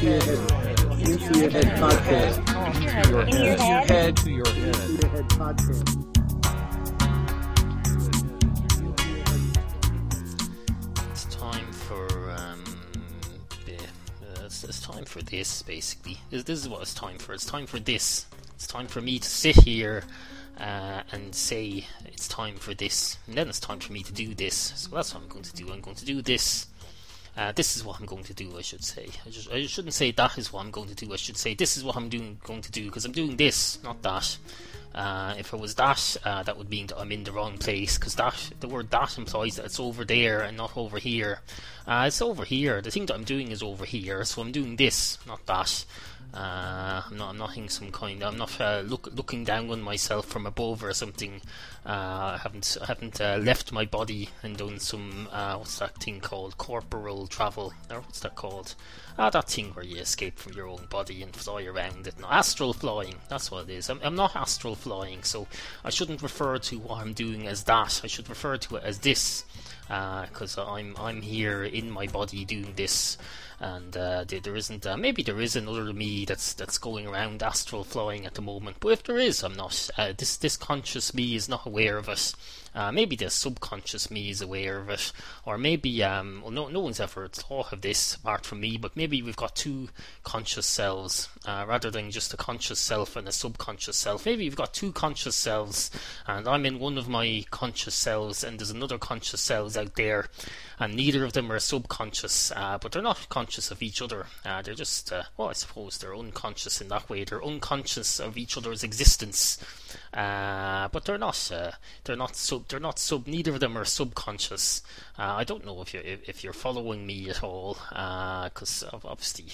Into Your Head podcast. Into Your Head podcast. It's time for it's time for this. Basically, this is what it's time for. It's time for this. It's time for me to sit here and say it's time for this, and then it's time for me to do this. So that's what I'm going to do. I'm going to do this. This is what I'm going to do, I should say. I shouldn't say that is what I'm going to do. I should say this is what I'm going to do, because I'm doing this, not that. If it was that, that would mean that I'm in the wrong place, because the word that implies that it's over there and not over here. It's over here. The thing that I'm doing is over here, so I'm doing this, not that. I'm not in some kind. I'm not looking down on myself from above or something. I haven't left my body and done some what's that thing called? Corporal travel. Or what's that called? That thing where you escape from your own body and fly around it. No, astral flying. That's what it is. I'm not astral flying, so I shouldn't refer to what I'm doing as that. I should refer to it as this, because I'm here in my body doing this. And there isn't. Maybe there is another me that's going around astral flying at the moment. But if there is, I'm not. This conscious me is not aware of it. Maybe the subconscious me is aware of it, or maybe no one's ever thought of this apart from me. But maybe we've got two conscious selves rather than just a conscious self and a subconscious self. Maybe we've got two conscious selves, and I'm in one of my conscious selves, and there's another conscious selves out there, and neither of them are subconscious, but they're not conscious of each other. They're just, I suppose they're unconscious in that way. They're unconscious of each other's existence, but they're not. Neither of them are subconscious. I don't know if you're following me at all, because obviously.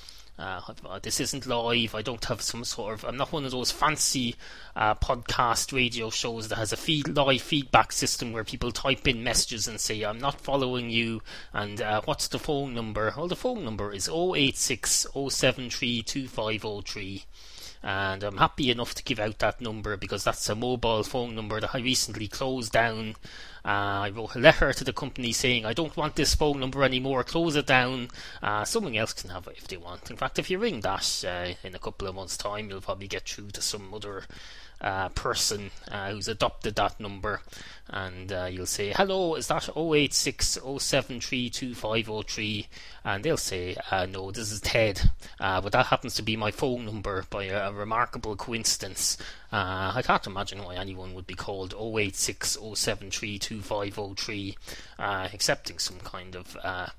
This isn't live. I don't have some sort of. I'm not one of those fancy podcast radio shows that has a live feedback system where people type in messages and say, "I'm not following you." And what's the phone number? Well, the phone number is 086 073 2503. And I'm happy enough to give out that number because that's a mobile phone number that I recently closed down. I wrote a letter to the company saying I don't want this phone number anymore, close it down. Someone else can have it if they want. In fact, if you ring that in a couple of months' time, you'll probably get through to some other person who's adopted that number, and you'll say, "Hello, is that 086 073 2503?" And they'll say, "No, this is Ted," but that happens to be my phone number by a remarkable coincidence. I can't imagine why anyone would be called 086 073 2503, excepting some kind of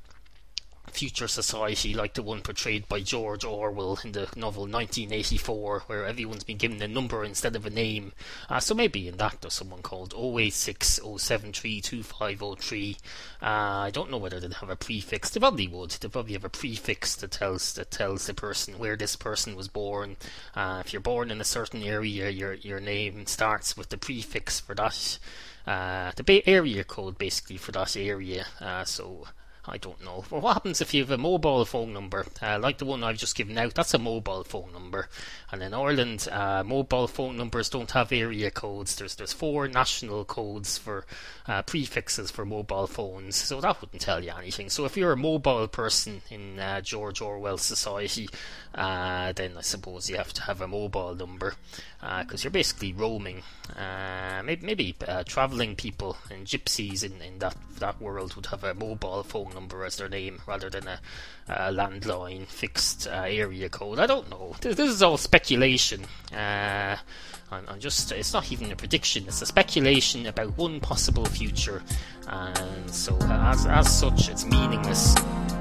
future society like the one portrayed by George Orwell in the novel 1984, where everyone's been given a number instead of a name. So maybe in that there's someone called 086 073 2503. I don't know whether they'd have a prefix. They probably would. They probably have a prefix that tells the person where this person was born. If you're born in a certain area, your name starts with the prefix for that. The area code basically for that area. So I don't know. Well, what happens if you have a mobile phone number, like the one I've just given out? That's a mobile phone number. And in Ireland, mobile phone numbers don't have area codes. There's 4 national codes for prefixes for mobile phones, so that wouldn't tell you anything. So if you're a mobile person in George Orwell's society, then I suppose you have to have a mobile number, because you're basically roaming. Maybe travelling people and gypsies in that world would have a mobile phone number as their name rather than a landline fixed area code. I don't know. This is all speculation. I'm just, it's not even a prediction, it's a speculation about one possible future, and so as such it's meaningless.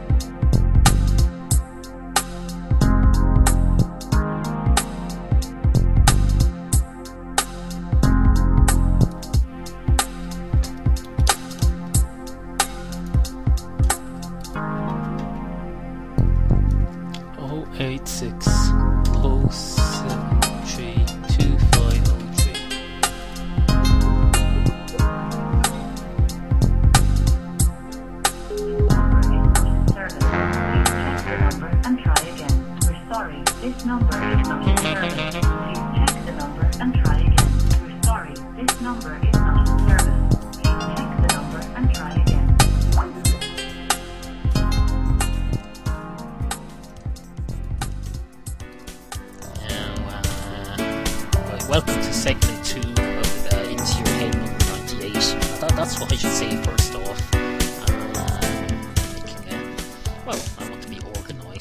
This number is not in service. Please check the number and try again. We're sorry, this number is not in service. Please check the number and try again.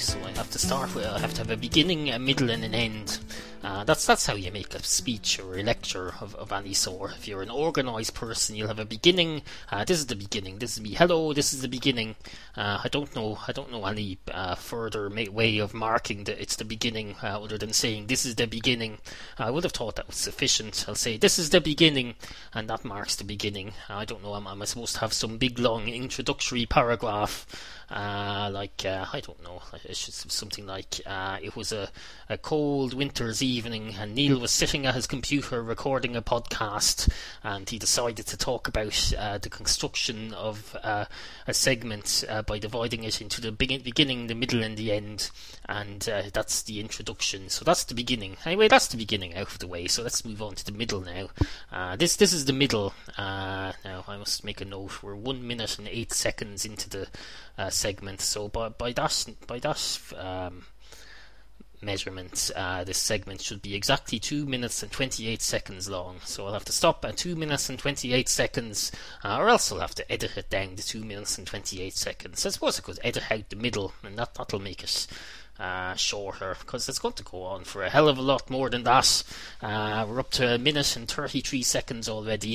So I have to start with, I have to have a beginning, a middle, and an end. That's how you make a speech or a lecture of any sort. If you're an organised person, you'll have a beginning. This is the beginning. This is me. Hello. This is the beginning. I don't know any further way of marking that it's the beginning other than saying this is the beginning. I would have thought that was sufficient. I'll say this is the beginning, and that marks the beginning. I don't know. Am I supposed to have some big long introductory paragraph? I don't know. It's just something like it was a cold winter's evening, and Neil was sitting at his computer recording a podcast, and he decided to talk about the construction of a segment by dividing it into the beginning, the middle, and the end, and that's the introduction. So that's the beginning. Anyway, that's the beginning out of the way. So let's move on to the middle now. This is the middle. Now I must make a note. We're 1 minute and 8 seconds into the segment. So by that measurement, this segment should be exactly 2 minutes and 28 seconds long. So I'll have to stop at 2 minutes and 28 seconds, or else I'll have to edit it down to 2 minutes and 28 seconds. I suppose I could edit out the middle, and that'll make it shorter, because it's going to go on for a hell of a lot more than that. We're up to 1 minute and 33 seconds already.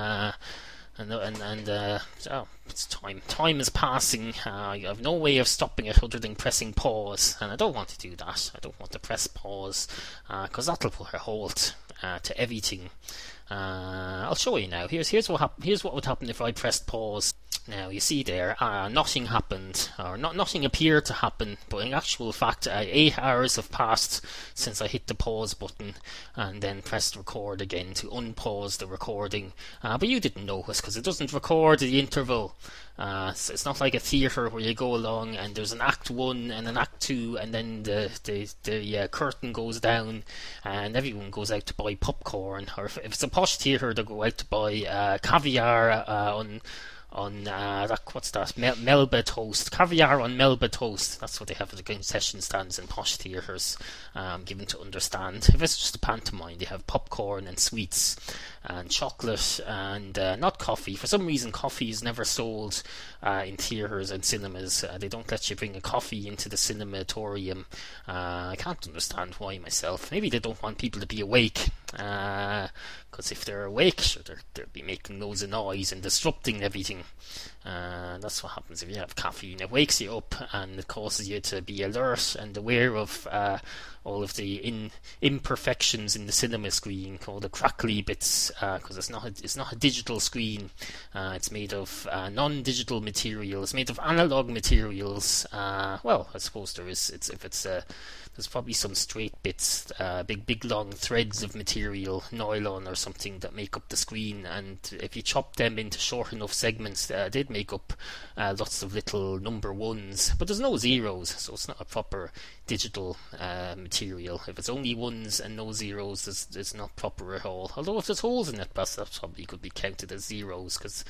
So it's time. Time is passing. I have no way of stopping it other than pressing pause, and I don't want to do that. I don't want to press pause, because that'll put a halt to everything. I'll show you now. Here's what would happen if I pressed pause. Now you see there, nothing happened, or nothing appeared to happen, but in actual fact 8 hours have passed since I hit the pause button and then pressed record again to unpause the recording, but you didn't notice because it doesn't record the interval. So it's not like a theatre where you go along and there's an act 1 and an act 2, and then the curtain goes down and everyone goes out to buy popcorn, or if it's a posh theatre they go out to buy caviar on what's that? Melba toast. Caviar on Melba toast. That's what they have at the concession stands in posh theatres, given to understand. If it's just a pantomime, they have popcorn and sweets and chocolate and not coffee. For some reason, coffee is never sold in theatres and cinemas. They don't let you bring a coffee into the cinematorium. I can't understand why myself. Maybe they don't want people to be awake. Because if they're awake, sure, they'll be making loads of noise and disrupting everything. That's what happens if you have caffeine. It wakes you up and it causes you to be alert and aware of all of the imperfections in the cinema screen, called the crackly bits, because it's not a digital screen. It's made of non-digital material. It's made of analog materials. Well, I suppose there is. There's probably some straight bits, big long threads of material, nylon or something, that make up the screen, and if you chop them into short enough segments, they'd make up lots of little number ones, but there's no zeros, so it's not a proper digital material. If it's only ones and no zeros, it's not proper at all. Although if there's holes in it, that probably could be counted as zeros, because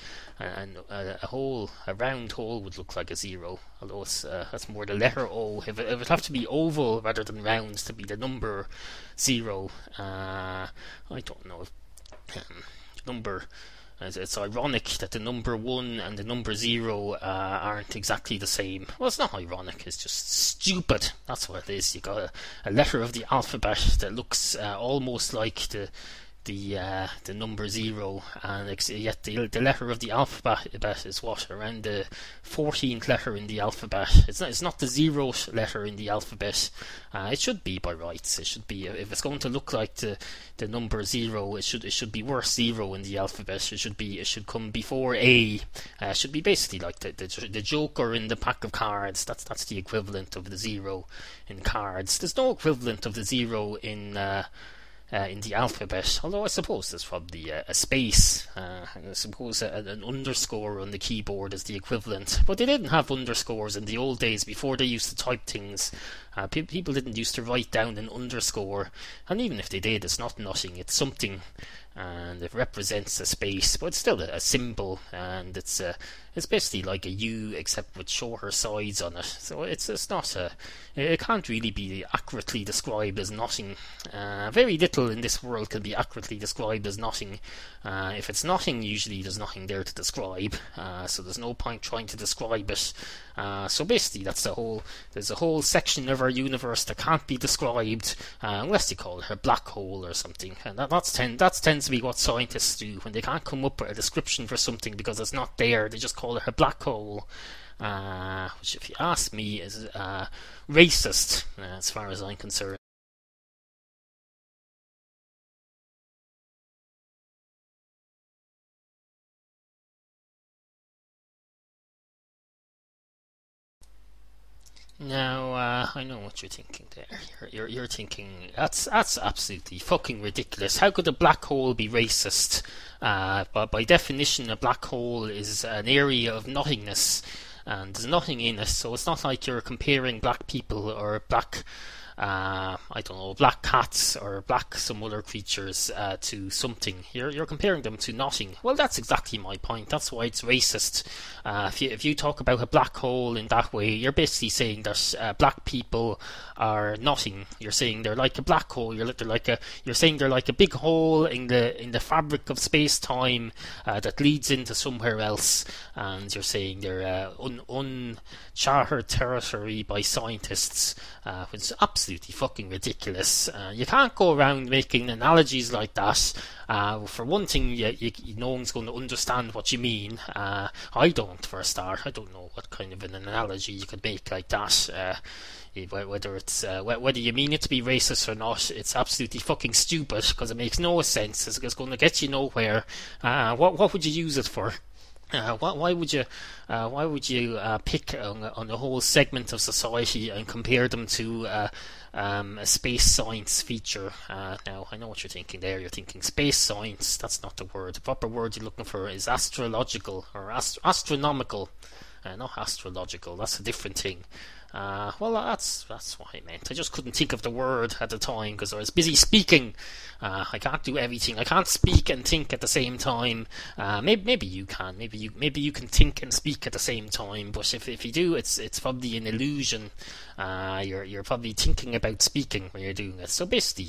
a round hole would look like a zero, although that's more the letter O. It would have to be oval rather than round to be the number 0. I don't know. Number. It's ironic that the number 1 and the number 0 aren't exactly the same. Well, it's not ironic, it's just stupid. That's what it is. You got a letter of the alphabet that looks almost like the number 0, and yet the letter of the alphabet is what, around the 14th letter in the alphabet. It's not the 0th letter in the alphabet. It should be by rights. It should be, if it's going to look like the number 0, it should be worse 0 in the alphabet. It should come before A. It should be basically like the joker in the pack of cards. That's the equivalent of the 0 in cards. There's no equivalent of the 0 in the alphabet, although I suppose there's probably a space, and I suppose an underscore on the keyboard is the equivalent, but they didn't have underscores in the old days before they used to type things. People didn't used to write down an underscore, and even if they did, it's not nothing, it's something. and it represents a space, but it's still a symbol, and it's basically like a U except with shorter sides on it. So it's not it can't really be accurately described as nothing. Very little in this world can be accurately described as nothing. If it's nothing, usually there's nothing there to describe. So there's no point trying to describe it. So basically, there's a whole section of our universe that can't be described unless you call it a black hole or something. And that tends to be what scientists do when they can't come up with a description for something because it's not there. They just call it a black hole, which, if you ask me, is racist as far as I'm concerned. Now, I know what you're thinking there. You're thinking, that's absolutely fucking ridiculous. How could a black hole be racist? But by definition, a black hole is an area of nothingness, and there's nothing in it, so it's not like you're comparing black people or black black cats or black some other creatures to something. You're comparing them to nothing. Well, that's exactly my point. That's why it's racist. If you talk about a black hole in that way, you're basically saying that black people are nothing. You're saying they're like a black hole. You're saying they're like a big hole in the fabric of space time that leads into somewhere else, and you're saying they're uncharted territory by scientists, which is absolutely fucking ridiculous. You can't go around making analogies like that. For one thing, no one's going to understand what you mean. I don't, for a start. I don't know what kind of an analogy you could make like that. Whether you mean it to be racist or not, it's absolutely fucking stupid because it makes no sense. It's going to get you nowhere. What would you use it for? Why would you pick on a whole segment of society and compare them to a space science feature? Now, I know what you're thinking there. You're thinking space science. That's not the word. The proper word you're looking for is astrological or astronomical. Not astrological. That's a different thing. Well, that's what I meant. I just couldn't think of the word at the time because I was busy speaking. I can't do everything. I can't speak and think at the same time. Maybe you can. Maybe you can think and speak at the same time. But if you do, it's probably an illusion. You're probably thinking about speaking when you're doing it. So basically,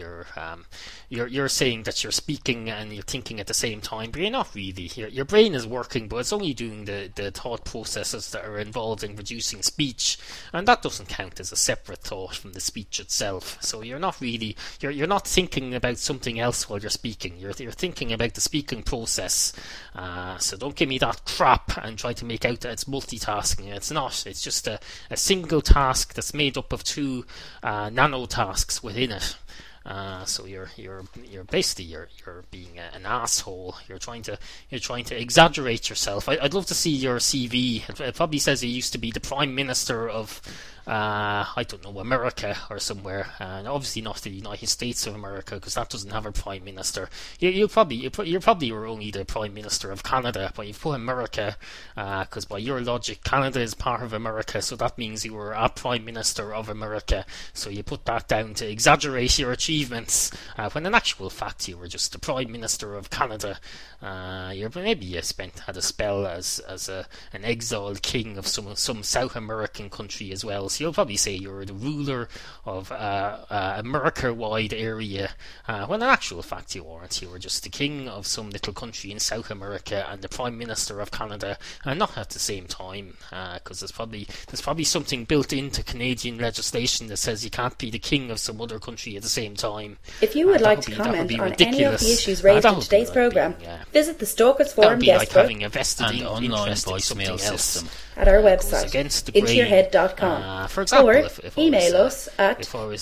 you're saying that you're speaking and you're thinking at the same time, but you're not really. Your brain is working, but it's only doing the thought processes that are involved in producing speech, and that doesn't count as a separate thought from the speech itself. So you're not really. You're not thinking about something else while you're speaking. You're thinking about the speaking process. So don't give me that crap and try to make out that it's multitasking. It's not. It's just a single task that's made up of two nano tasks within it. So you're basically being an asshole. You're trying to exaggerate yourself. I'd love to see your CV. It probably says you used to be the Prime Minister of I don't know, America or somewhere, and obviously not the United States of America because that doesn't have a Prime Minister. You probably were only the Prime Minister of Canada, but you've put America because by your logic, Canada is part of America, so that means you were a Prime Minister of America. So you put that down to exaggerate your achievements, when in actual fact you were just the Prime Minister of Canada. Maybe you had a spell as an exiled king of some South American country as well. So you'll probably say you're the ruler of America-wide area, when in actual fact you weren't. You were just the king of some little country in South America and the Prime Minister of Canada, and not at the same time, because there's probably something built into Canadian legislation that says you can't be the king of some other country at the same time. If you would like to comment on any of the issues raised in today's programme, visit the Stalkers Forum guest book and online voicemail system at our website, intoyourhead.com, for example, or email us at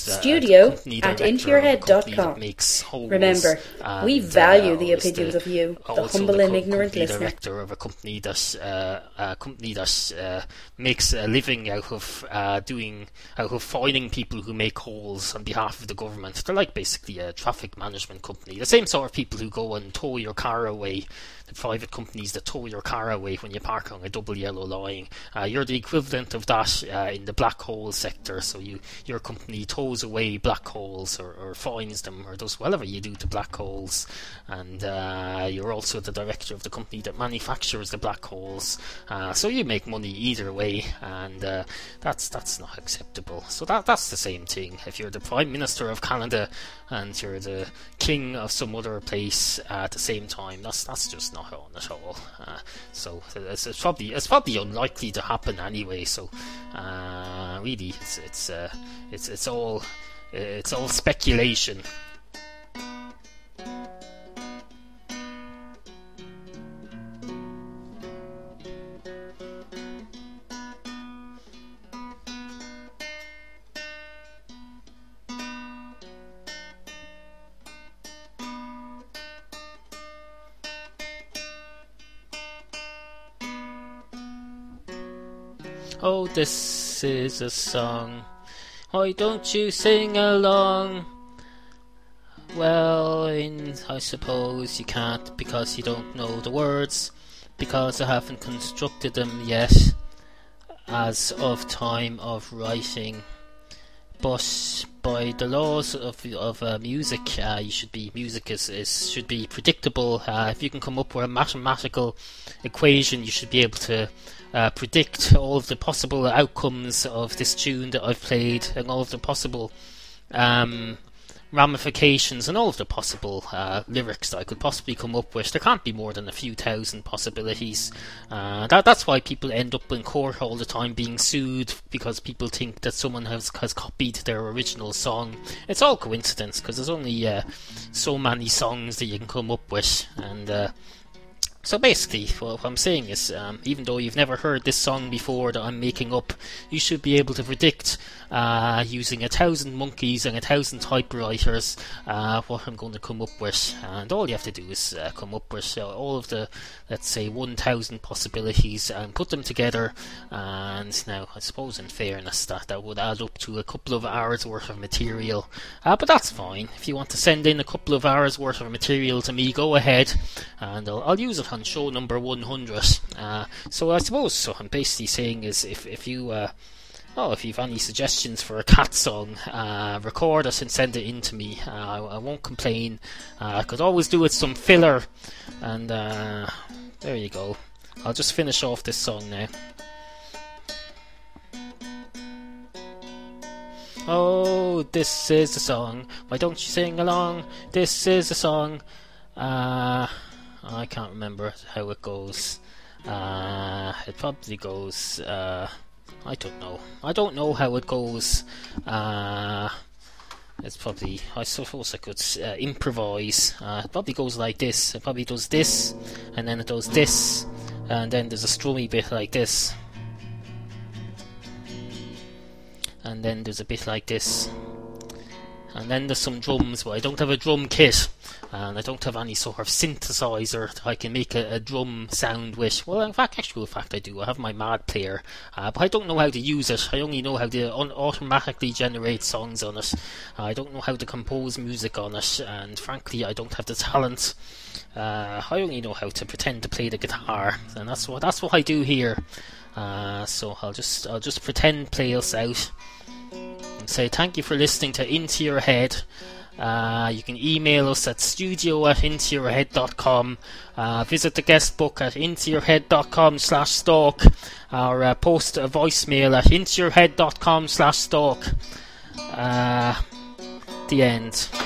studio@intoyourhead.com. Remember, we value the opinions of you, the humble and ignorant listener. Director of a company that makes a living out of finding people who make holes on behalf of the government. They're like basically a traffic management company, the same sort of people who go and tow your car away. The private companies that tow your car away when you park on a double yellow line. thing. You're the equivalent of that in the black hole sector. So your company tows away black holes or finds them or does whatever you do to black holes, and you're also the director of the company that manufactures the black holes. So you make money either way, and that's not acceptable. So that's the same thing. If you're the Prime Minister of Canada and you're the king of some other place at the same time, that's just not on at all. So it's probably unlikely to happen anyway. So really, it's all speculation. Oh, this is a song. Why don't you sing along? Well, I suppose you can't because you don't know the words, because I haven't constructed them yet as of time of writing. But by the laws of music, music should be predictable. If you can come up with a mathematical equation, you should be able to predict all of the possible outcomes of this tune that I've played, and all of the possible ramifications and all of the possible lyrics that I could possibly come up with. There can't be more than a few thousand possibilities. That's why people end up in court all the time being sued, because people think that someone has copied their original song. It's all coincidence, because there's only so many songs that you can come up with, and so basically, what I'm saying is, even though you've never heard this song before that I'm making up, you should be able to predict, using 1,000 monkeys and 1,000 typewriters, what I'm going to come up with. And all you have to do is come up with all of the, let's say, 1,000 possibilities and put them together. And now, I suppose in fairness, that would add up to a couple of hours worth of material. But that's fine. If you want to send in a couple of hours worth of material to me, go ahead, and I'll use it on show number 100. So I suppose what I'm basically saying is, if you have any suggestions for a cat song, record it and send it in to me. I won't complain. I could always do with some filler, and there you go. I'll just finish off this song now. Oh, this is the song. Why don't you sing along? This is the song. I can't remember how it goes. It probably goes, I don't know. I don't know how it goes. It's probably, I suppose I could improvise. It probably goes like this. It probably does this, and then it does this, and then there's a strummy bit like this. And then there's a bit like this. And then there's some drums, but I don't have a drum kit, and I don't have any sort of synthesizer that I can make a drum sound with. Well, in fact I do. I have my Mad Player, but I don't know how to use it. I only know how to automatically generate songs on it. I don't know how to compose music on it, and frankly I don't have the talent. I only know how to pretend to play the guitar, and that's what I do here. So I'll just pretend play us out. Say thank you for listening to Into Your Head. You can email us at studio@intoyourhead.com. Visit the guest book at intoyourhead.com/stalk, or post a voicemail at intoyourhead.com/stalk. The end.